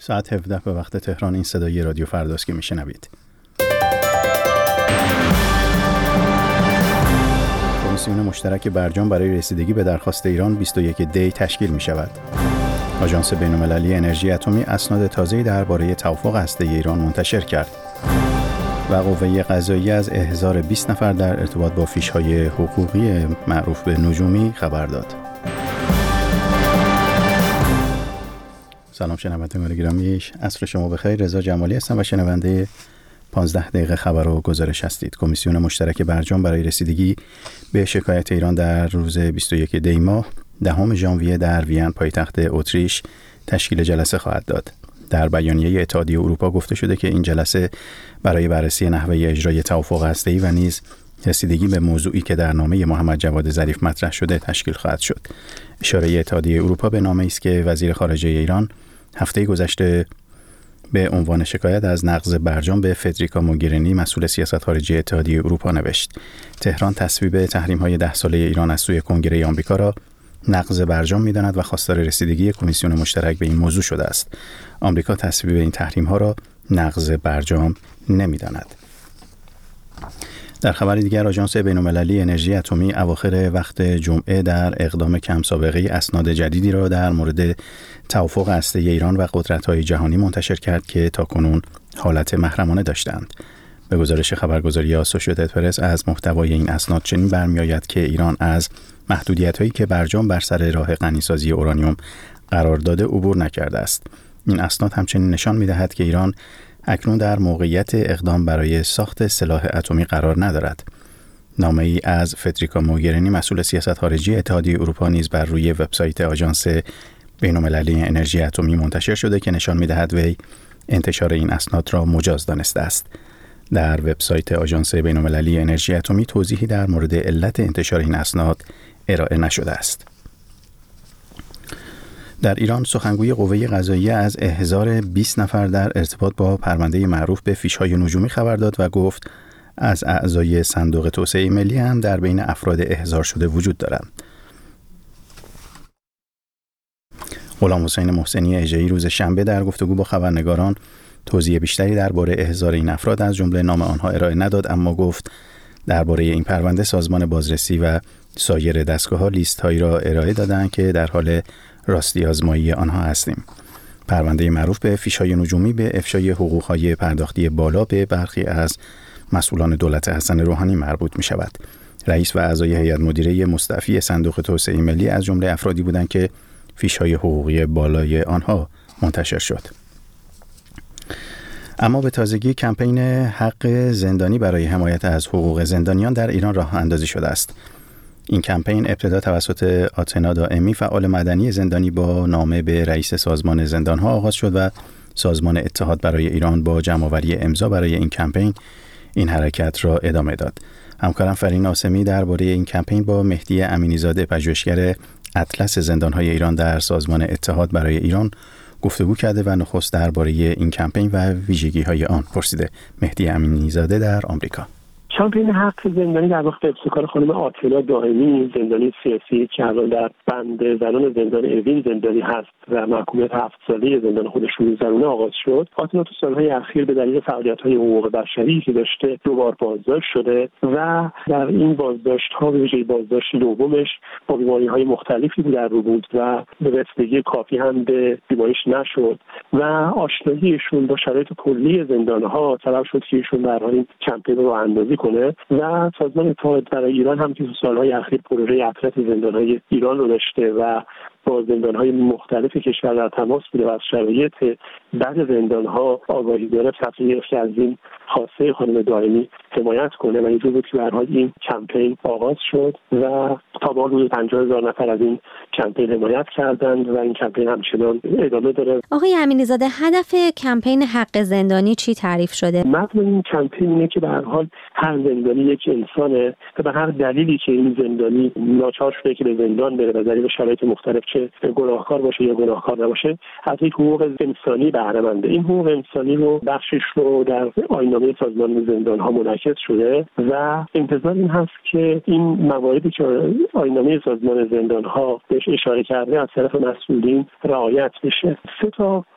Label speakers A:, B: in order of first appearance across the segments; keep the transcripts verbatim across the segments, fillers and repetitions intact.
A: ساعت هفده به وقت تهران. این صدای رادیو فرداست که میشنوید. کمیسیون مشترک برجام برای رسیدگی به درخواست ایران بیست و یک دی تشکیل می شود. آژانس بین‌المللی انرژی اتمی اسناد تازه‌ای درباره توافق هسته‌ای ایران منتشر کرد. و قوه قضاییه از احضار بیست نفر در ارتباط با فیش‌های حقوقی معروف به نجومی خبر داد. سلام شنوندگان گرامی، عصر شما بخیر. رضا جمالی هستم و شنونده پانزده دقیقه خبر و گزارش هستید. کمیسیون مشترک برجام برای رسیدگی به شکایت ایران در روز بیست و یک دی ماه دهم ژانویه در وین پایتخت اتریش تشکیل جلسه خواهد داد. در بیانیه اتحادیه اروپا گفته شده که این جلسه برای بررسی نحوه اجرای توافق هسته‌ای و نیز رسیدگی به موضوعی که در نامه محمد جواد ظریف مطرح شده تشکیل خواهد شد. اشاره اتحادیه اروپا به نامه‌ای است که وزیر خارجه ایران هفته گذشته به عنوان شکایت از نقض برجام به فدریکا موگرینی مسئول سیاست خارجی اتحادیه اروپا نوشت. تهران تصویب تحریم‌های ده ساله ایران از سوی کنگره آمریکا را نقض برجام می‌داند و خواستار رسیدگی کمیسیون مشترک به این موضوع شده است. آمریکا تصویب این تحریم‌ها را نقض برجام نمی‌داند. در خبر دیگر، آژانس بین‌المللی انرژی اتمی اواخر وقت جمعه در اقدام کم سابقه اسناد جدیدی را در مورد توافق هسته‌ای ایران و قدرت‌های جهانی منتشر کرد که تاکنون حالت محرمانه داشتند. به گزارش خبرگزاری آسوشییتد پرس از محتوای این اسناد چنین برمی‌آید که ایران از محدودیت‌هایی که برجام بر سر راه غنیسازی اورانیوم قرار داده عبور نکرده است. این اسناد همچنین نشان می‌دهد که ایران اکنون در موقعیت اقدام برای ساخت سلاح اتمی قرار ندارد. نامه‌ای از فدریکا موگرینی مسئول سیاست خارجی اتحادیه اروپا نیز بر روی وبسایت آژانس بین‌المللی انرژی اتمی منتشر شده که نشان می‌دهد وی انتشار این اسناد را مجاز دانسته است. در وبسایت آژانس بین‌المللی انرژی اتمی توضیحی در مورد علت انتشار این اسناد ارائه نشده است. در ایران سخنگوی قوه قضاییه از احضار بیست نفر در ارتباط با پرونده معروف به فیش‌های نجومی خبر داد و گفت از اعضای صندوق توسعه ملی هم در بین افراد احضار شده وجود دارند. غلام حسین محسنی اژه‌ای روز شنبه در گفتگو با خبرنگاران توضیح بیشتری درباره احضار این افراد از جمله نام آنها ارائه نداد، اما گفت درباره این پرونده سازمان بازرسی و سایر دستگاه‌ها لیست‌هایی را ارائه دادند که در حال راستی آزمایی آنها هستیم. پرونده معروف به فیش‌های نجومی به افشای حقوق‌های پرداختی بالا به برخی از مسئولان دولت حسن روحانی مربوط می‌شود. رئیس و اعضای هیئت مدیره مستعفی صندوق توسعه ملی از جمله افرادی بودند که فیش‌های حقوقی بالای آنها منتشر شد. اما به تازگی کمپین حق زندانی برای حمایت از حقوق زندانیان در ایران راه اندازی شده است. این کمپین ابتدا توسط آتنا دائمی فعال مدنی زندانی با نامه به رئیس سازمان زندانها آغاز شد و سازمان اتحاد برای ایران با جمع‌آوری امضا برای این کمپین این حرکت را ادامه داد. همکارم فرین آسمی درباره این کمپین با مهدی امینی‌زاده پژوهشگر اطلس زندانهای ایران در سازمان اتحاد برای ایران گفتگو کرده و نخست درباره این کمپین و ویژگی‌های آن پرسیده. مهدی امینی‌زاده در آمریکا.
B: کمپین حق زندانی در واقع ابتکار خانم آتنا دائمی، زندانی سیاسی که الان در بند زنان زندان اوین زندانی هست و محکومیت هفت ساله زندان خودش رو می‌گذرونه آغاز شد. آتنا تو سالهای اخیر به دلیل فعالیت‌های حقوق بشری که داشته دوبار بازداشت شده و در این بازداشت‌ها به ویژه بازداشت دومش با بیماری‌های مختلفی در رو بود و به رسیدگی کافی هم به بیماریش نشد و آشناییشون با شرایط کلی زندان‌ها سبب شد که ایشون در این کمپین رو اندازی کنه و سازمان اتحاد برای ایران هم که تو سالهای اخیر پروژه اطلس زندان‌های ایران رو داشته و با زندان‌های مختلف کشور در تماس بوده و از شرایط بعض زندان‌ها آگاهی داره، تصمیم گرفت از این خواسته خانم دائمی حمایت کنه و اینجور بود که به هر حال این کمپین آغاز شد و تا به حدود پنجاه هزار نفر از این کمپین حمایت کردند و این کمپین همچنان ادامه داره.
C: آقای امینی‌زاده، هدف کمپین حق زندانی چی تعریف شده؟
B: متن این کمپین اینه که به هر حال هر زندانی یک انسانه و به هر دلیلی که این زندانی ناچار شده که به زندان بره و دلیل شرایط مختلف چه گناهکار باشه یا گناهکار نباشه از یک حقوق انسانی بهره منده. این حقوق انسانی رو بخشش رو در آیین‌نامه سازمان زندان‌ها منعکس شده و انتظار این هست که این مواردی که آیین‌نامه سازمان زندان‌ها بهش اشاره کرده از طرف مسئولین رعایت بشه. سه تا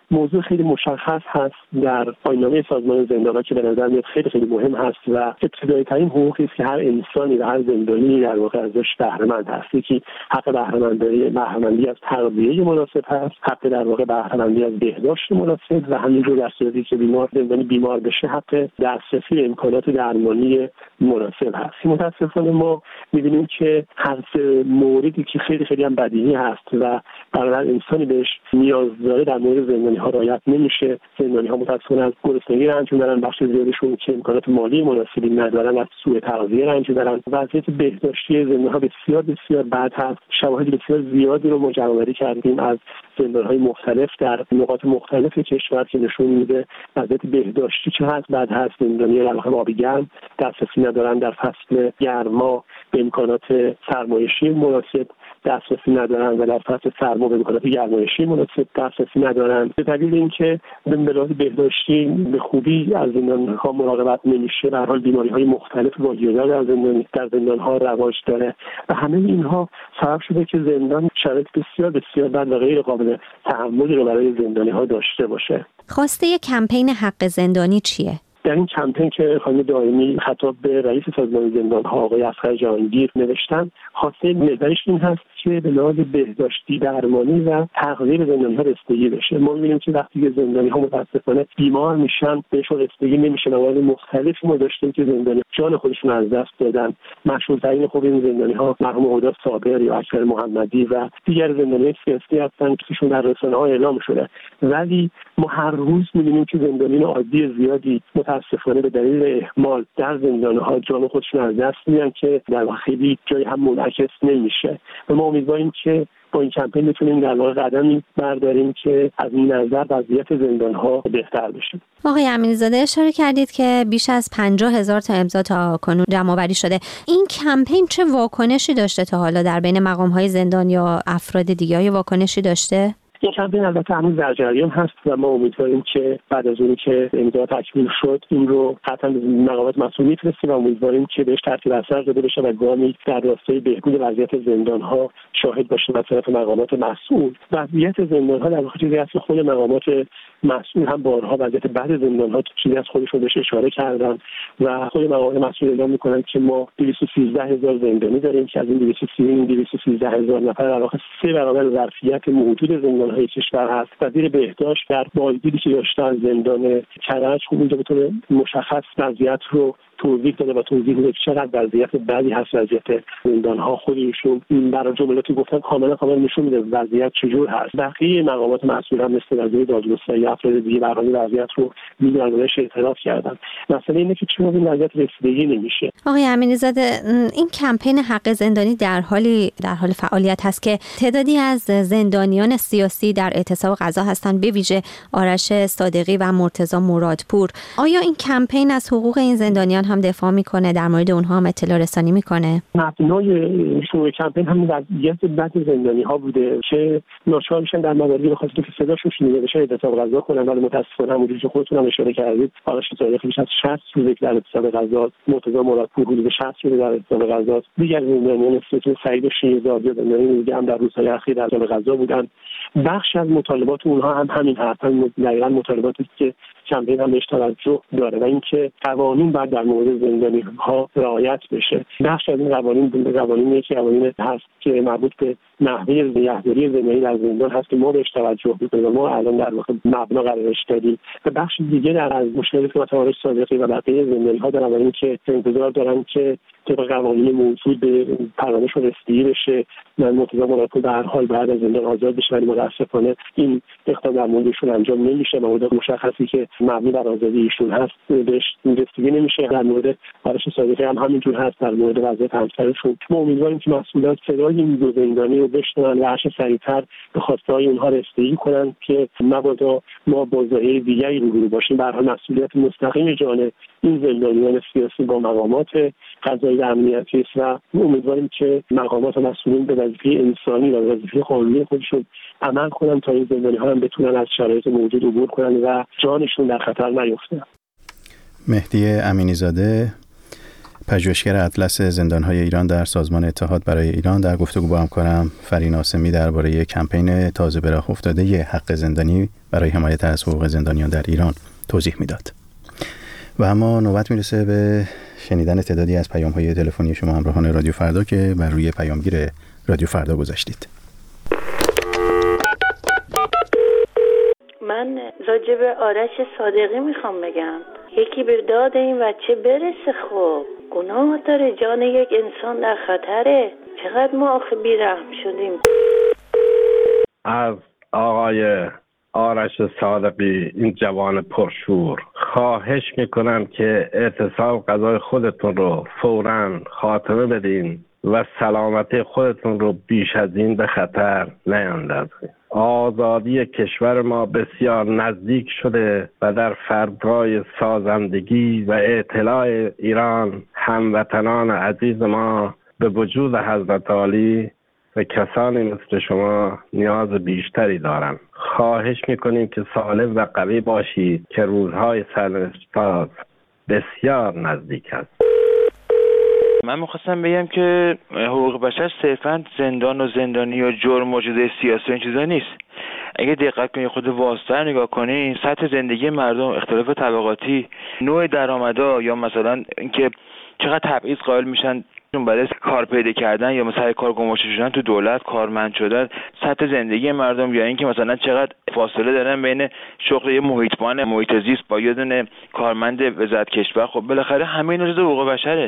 B: موضوع خیلی مشخص هست در آیین‌نامه سازمان زندان‌ها که به نظر میاد خیلی خیلی مهم هست و ابتدایی ترین حقوقی است که هر انسانی و هر زندانی در واقع ازش بهره مند هست. یکی حق بهره‌مندی بهره‌مندی از تغذیه مناسب هست، حق در واقع بهره‌مندی از بهداشت مناسب و همینجور در صورتی که بیمار زندانی بیمار بشه حق دسترسی به امکانات درمانی مناسب هست. متأسفانه ما می‌بینیم که هر سه موردی که خیلی خیلی هم بدیهی هست و برای انسانی بهش نیاز داره در مورد زندانی‌ها رعایت نمیشه. زندانی‌ها متأسفانه از گرسنگی رنج می‌برن، بخش زیادشون که امکانات مالی مناسبی ندارن از سوء تغذیه رنج می‌برن. وضعیت بهداشتی زندانی‌ها بسیار بسیار بد هست. شواهد بسیار زیادی رو ما جمع‌آوری کردیم از زندان‌های مختلف در نقاط مختلف کشور که نشون میده وضعیت بهداشتی چقدر بد هست. زندانی‌ها در واقع آبی گرم دسترسی ندارن، در فصل گرما به امکانات سرمایشی مناسب دسترسی ندارن و در فصل سرما به امکانات گرمایشی مناسب دسترسی ندارن. به دلیل اینکه به لحاظ بهداشتی به خوبی از زندان‌ها مراقبت نمیشه، به هر حال بیماری‌های مختلف واگیردار در زندان در زندان‌ها رواج داره و همه اینها سبب شده که زندان شرایط بسیار بسیار بد و غیر قابل تحملی رو برای زندانی‌ها داشته باشه.
C: خواسته کمپین حق زندانی چیه؟
B: در این کمپین که خانم دائمی خطاب به رئیس سازمان زندان‌ها آقای اصغر جهانگیر نوشتن، خواسته محوریش این هست که به لحاظ بهداشتی درمانی و تغذیه به زندانی‌ها رسیدگی بشه. ما می‌بینیم که وقتی که زندانی‌ها متأسفانه بیمار میشن بهشون رسیدگی نمیشه. موارد مختلفی ما داشتیم که زندانی جان خودشون از دست دادن. مشهورترین خب این زندانی‌ها مرحوم هدی صابر یا اکبر محمدی و دیگر زندانیان سیاسی هستن که ایشون در رسانه‌ها اعلام شده. ولی ما هر روز می‌بینیم که زندانیان عادی زیادی متاسفانه به دلیل اهمال در زندان‌ها جان خودشون از دست میدن که در واقع خیلی جای هم منعکس نمیشه و ما امیدواریم که با این کمپین بتونیم در واقع قدمی برداریم که از این نظر وضعیت زندان‌ها بهتر بشه.
C: آقای امینی‌زاده اشاره کردید که بیش از پنجاه هزار تا امضا تا کنون جمع‌آوری شده. این کمپین چه واکنشی داشته تا حالا در بین مقام‌های زندان یا افراد دیگه؟ های واکنشی داشته؟
B: این کمپین البته هنوز در جریان هست و ما امیدواریم که بعد از اونی که امضا تکمیل شد این رو قطعا به مقامات مسئول میفرستیم و امیدواریم که بهش ترتیب اثر داده بشه و گامی در راستای بهبود وضعیت زندان‌ها شاهد باشیم از طرف مقامات مسئول. وضعیت زندان‌ها در واقع چیزی است که خود مقامات مسئول هم بارها وضعیت بعد زندان‌ها چیزی از خودشون بهش اشاره کردن و خود مقامات مسئول اعلام می‌کنن که ما دویست و سیزده هزار زندانی داریم که از این دویست و سیزده هزار نفر در واقع سه برابر ظرفیت موجود زندان های کشور هست. وزیر بهداشت در بازدیدی که داشته از زندان کرج خوب اینجا به طور مشخص وضعیت رو توضیح داده و توضیح داده که چقدر وضعیت بدی هست وضعیت زندان‌ها. خودشون این برای جملاتی گفتن کاملا کاملا نشون میده وضعیت چجور هست. بقیه مقامات مسئول هم مثل وزیر دادگستری افراد دیگه به هر حال وضعیت رو میدونن و بهش اعتراف کردن. مثلا اینه که چرا این وضعیت رسیدگی نمیشه.
C: آقای امینی‌زاده، این کمپین حق زندانی در حالی در حال فعالیت هست که تعدادی از زندانیان سیاسی در اعتصاب غذا هستند، به ویژه آرش صادقی و مرتضی مرادپور. آیا این کمپین از حقوق این زندانیان هم دفاع میکنه؟ در مورد اونها هم اطلاع رسانی میکنه؟
B: مبنای شروع کمپین هم وضعیت بد زندانی ها بوده که ناچار میشن در مواردی به خاطر که صداشون شنیده بشه اعتصاب غذا کنن. ولی متاسفانه همونجوری که خودتون هم اشاره کردید آرش صادقی بیش از شصت روز در اعتصاب غذا، مرتضی مرادپور حدود شصت روز در اعتصاب غذا، دیگر زندانیان مثل سعید شیرزاد یا زندانیان دیگه هم در روزهای اخیر در اعتصاب غذا بودن. بخش از مطالبات اونها هم همین هست، همین دقیقاً مطالباتی که کمپین هم بهش توجه داره و اینکه قوانین باید در مورد زندانی‌ها رعایت بشه. بخش از این قوانین قوانین یکی قوانین هست که مربوط به نحوه نگهداری زندانی در زندان هست که ما بهش توجه می‌کنیم و ما الان در واقع مبنا قرارش دادیم. و بخش دیگه در از مشکلاتی که مثلا آرش صادقی و بقیه زندانی‌ها دارن و اینکه انتظار دارن که طبق قوانین موجود به پرونشون رسیدگی بشه. من مرتضی مرادپور به هر حال بعد از زندان آزاد بشه، ولی متأسفانه این اقدام در موردشون انجام نمیشه. مورد مشخصی که مبنی بر آزادی ایشون هست بهش رسیدگی نمیشه. در مورد آرش صادقی هم همینجور هست. در مورد وضعیت همسرشون ما امیدواریم که مسئولان صدای این دو زندانی رو بشنون و هرچه سریعتر به خواسته‌های اونها رسیدگی کنن که مبادا ما با ظاهر دیگری روبرو باشیم. به هر حال مسئولیت مستقیم جان این زندانیان سیاسی با مقامات قضایی و امنیتی است و امیدواریم که مقامات مسئولین به وظیفه انسانی و وظیفه قانونی خودشون عمل کنن تا این زندانی‌ها هم بتونن از شرایط موجود عبور کنن و جانشون در خطر نیفته.
A: مهدی امینی‌زاده، پژوهشگر اطلس زندان‌های ایران در سازمان اتحاد برای ایران در گفتگو با همکارم فرین آسمی درباره کمپین تازه به راه افتاده حق زندانی برای حمایت از حقوق زندانیان در ایران توضیح میداد. و اما نوبت میرسه به شنیدن تعدادی از پیام‌های تلفنی شما همراهان رادیو فردا که بر روی پیامگیر رادیو فردا گذاشتید.
D: من راجع به آرش صادقی میخوام بگم، یکی به داد این بچه برسه. خب گناه داره، جان یک انسان در خطره. چقدر ما آخه بی‌رحم شدیم.
E: از آقای آرش صادقی، این جوان پرشور، خواهش میکنم که اعتصاب قضای خودتون رو فوراً خاتمه بدین و سلامتی خودتون رو بیش از این به خطر نیندازید. آزادی کشور ما بسیار نزدیک شده و در فردای سازندگی و اطلاع ایران هموطنان عزیز ما به وجود حضرت عالی و کسانی مثل شما نیاز بیشتری دارند. خواهش میکنیم که سالم و قوی باشید که روزهای سرنوشت بسیار نزدیک است.
F: من میخواستم بگم که حقوق بشر صرفاً زندان و زندانی و جرم موجوده سیاسی این چیزا نیست. اگه دقت کنی خود واسطه نگاه کنی، سطح زندگی مردم، اختلاف طبقاتی، نوع درآمدا، یا مثلا اینکه چقدر تبعیض قائل میشن برای کار پیدا کردن یا مثلا کار گماشته شدن تو دولت، کارمند شدن، سطح زندگی مردم، یا اینکه مثلا چقدر فاصله دارن بین شغل یه محیطبان محیط زیست با یه دونه کارمند وزارت کشور. خب بالاخره همه اینا جزء حقوق بشره.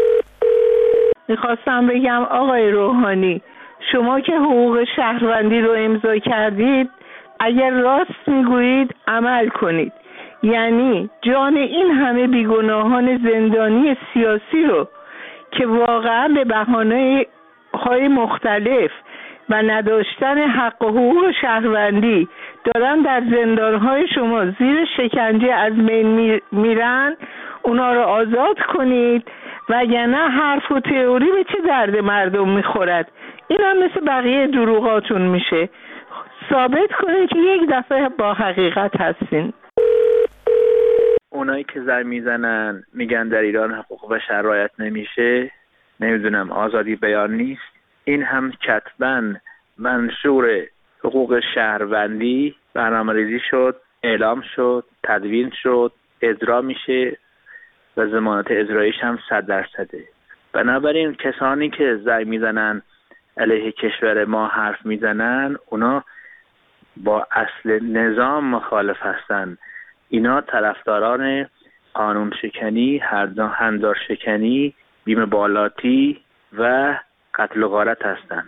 G: میخواستم بگم آقای روحانی، شما که حقوق شهروندی رو امضا کردید، اگر راست میگویید عمل کنید. یعنی جان این همه بیگناهان زندانی سیاسی رو که واقعا به بهانه‌های مختلف و نداشتن حق و حقوق شهروندی دارن در زندان‌های شما زیر شکنجه از بین میرن، اونا رو آزاد کنید، وگرنه حرف و تئوری به چه درد مردم میخورد؟ این هم مثل بقیه دروغاتون میشه. ثابت کنید که یک دفعه با حقیقت هستین.
H: اونایی که زر میزنن میگن در ایران حقوق بشر رعایت نمیشه، نمیدونم آزادی بیان نیست، این هم کتباً منشور حقوق شهروندی برنامه‌ریزی شد، اعلام شد، تدوین شد، اجرا میشه و ضمانت اجرایش هم صد درصده. بنابراین کسانی که زر میزنن علیه کشور ما حرف میزنن، اونا با اصل نظام مخالف هستن. اینا طرفداران قانون شکنی، هندار شکنی، بیم بالاتی و قتل و غارت هستند.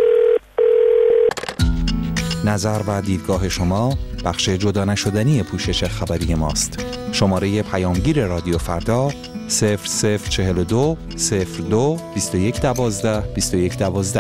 I: نظر و دیدگاه شما بخش جدا نشدنی پوشش خبری ماست. شماره پیامگیر رادیو فردا صفر صفر چهل و دو صفر دو بیست و یک دوازده بیست و یک دوازده.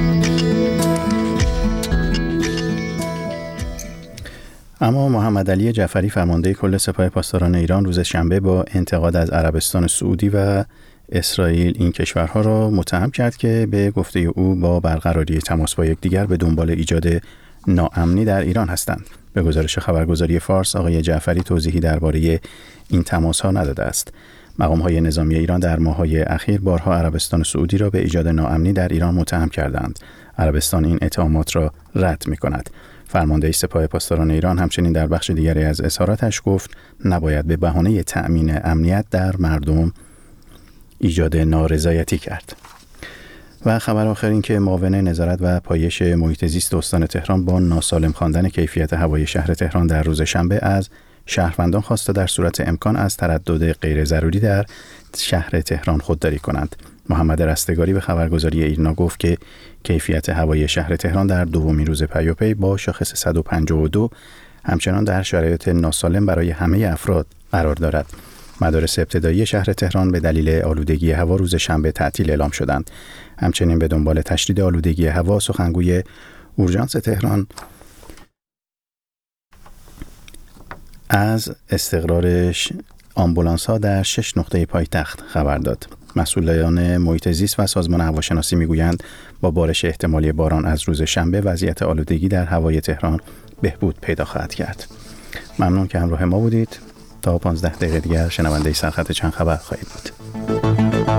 A: اما محمد علی جعفری فرمانده کل سپاه پاسداران ایران روز شنبه با انتقاد از عربستان سعودی و اسرائیل این کشورها را متهم کرد که به گفته او با برقراری تماس با یکدیگر به دنبال ایجاد ناامنی در ایران هستند. به گزارش خبرگزاری فارس، آقای جعفری توضیحی درباره این تماس‌ها نداده است. مقام‌های نظامی ایران در ماه‌های اخیر بارها عربستان سعودی را به ایجاد ناامنی در ایران متهم کردند. عربستان این اتهامات را رد می‌کند. فرمانده سپاه پاسداران ایران همچنین در بخش دیگری از اظهاراتش گفت نباید به بهانه تأمین امنیت در مردم ایجاد نارضایتی کرد. و خبر آخر این که معاون نظارت و پایش محیط زیست استان تهران با ناسالم خواندن کیفیت هوای شهر تهران در روز شنبه از شهروندان خواست تا در صورت امکان از تردد غیر ضروری در شهر تهران خودداری کنند. محمد رستگاری به خبرگزاری ایرنا گفت که کیفیت هوای شهر تهران در دومین روز پیاپی با شاخص صد و پنجاه و دو همچنان در شرایط ناسالم برای همه افراد قرار دارد. مدارس ابتدایی شهر تهران به دلیل آلودگی هوا روز شنبه تعطیل اعلام شدند. همچنین به دنبال تشدید آلودگی هوا، سخنگوی اورژانس تهران از استقرار آمبولانس‌ها در شش نقطه پایتخت خبر داد. مسئولان محیط زیست و سازمان هواشناسی میگویند با بارش احتمالی باران از روز شنبه وضعیت آلودگی در هوای تهران بهبود پیدا خواهد کرد. ممنون که همراه ما بودید. تا پانزده دقیقه دیگر شنونده سرخط چند خبر خواهید بود. بدرود.